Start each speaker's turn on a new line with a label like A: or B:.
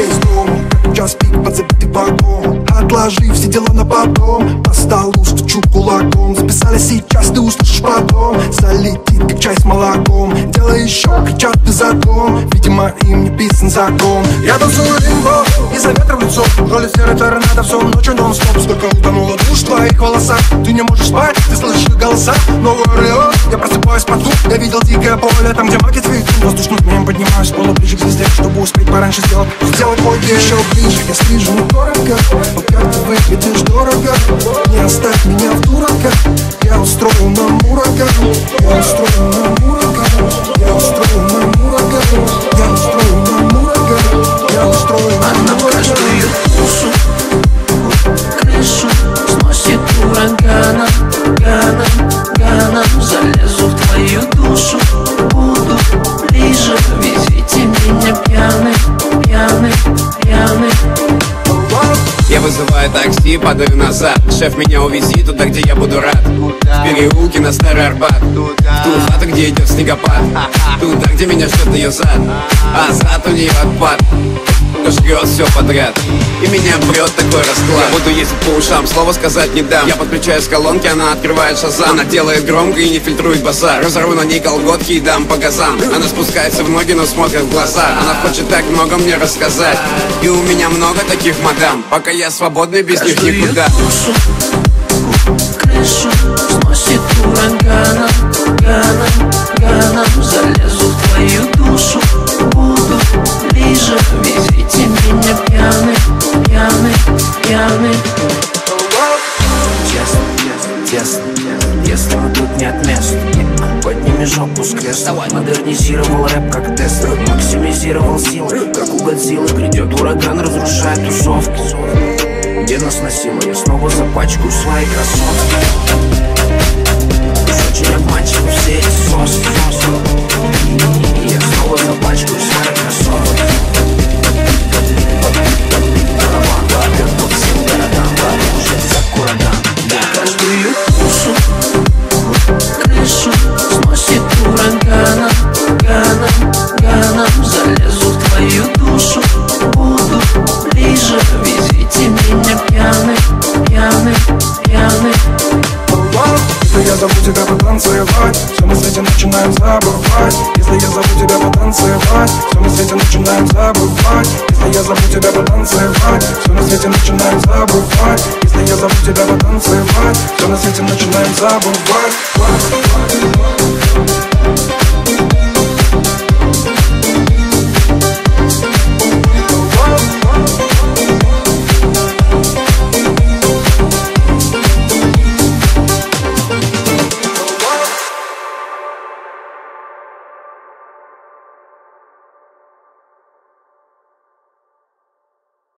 A: весь дом, как час пик под забитый вагон. Отложи все дела на потом, по столу стучу кулаком. Записали сейчас, ты услышишь потом. Залетит, как чай с молоком. Дело еще, кричат ты закон. Видимо, им не писан закон. Я танцую лимбо, из-за ветра в лицо. Роли серой торнадо, всю ночь нон-стоп. Сколько утонуло душ в твоих волосах. Ты не можешь спать, ты слышишь голоса. Новый Орлеон, я просыпаюсь под звук. Я видел дикое поле, там где маки цветут. Воздушным змеем поднимаюсь с пола ближе к звезде, чтобы успеть пораньше сделать мой день. Еще ближе, я слежу дорого. Но как ты выглядишь дорого. Не оставь меня в дураках. Я устрою нам ураган. Я устрою нам ураган. Я устрою нам ураган. Я устрою нам ураган. Я устрою нам ураган.
B: Каждую душу, крышу сносит ураганом, ганом. Залезу в твою душу, буду ближе. Везите меня пьяный.
C: Я вызываю такси, падаю назад. Шеф, меня увези туда, где я буду рад. В переулке на Старый Арбат, в ту хату, где идет снегопад. Туда, где меня ждет ее зад, а зад у нее отпад. Кто жрет все подряд, и меня прет такой расклад. Я буду ездить по ушам, слова сказать не дам. Я подключаюсь к колонке, она открывает шазам. Она делает громко и не фильтрует базар. Разорву на ней колготки и дам по газам. Она спускается в ноги, но смотрит в глаза. Она хочет так много мне рассказать. И у меня много таких мадам. Пока я свободный, без них никуда.
B: Душу, крышу сносит ураганом, залезу в твою душу, буду ближе. Везите меня пьяный. Тесно, если мы тут нет мест. Подними жопу с кресла. Модернизировал рэп как Тесла. Максимизировал силы, как у Годзиллы. Придет ураган, разрушает тусовки. Где нас носило, я снова запачкаю свои кроссовки. Уж очень обманчивы все эти соски. Я снова запачкаю свои кроссовки. Барабан лапер по всем городам, вооружится ураган. Каждую душу, крышу сносит ураганом, залезу в твою душу, буду ближе. Везите меня пьяный.
A: Если я зову тебя потанцевать, все на свете начинаем забывать. Если я зову тебя потанцевать, все на свете начинаем забывать. Если я зову тебя потанцевать, все на свете начинаем забывать. Если я зову тебя потанцевать, все на свете начинаем забывать.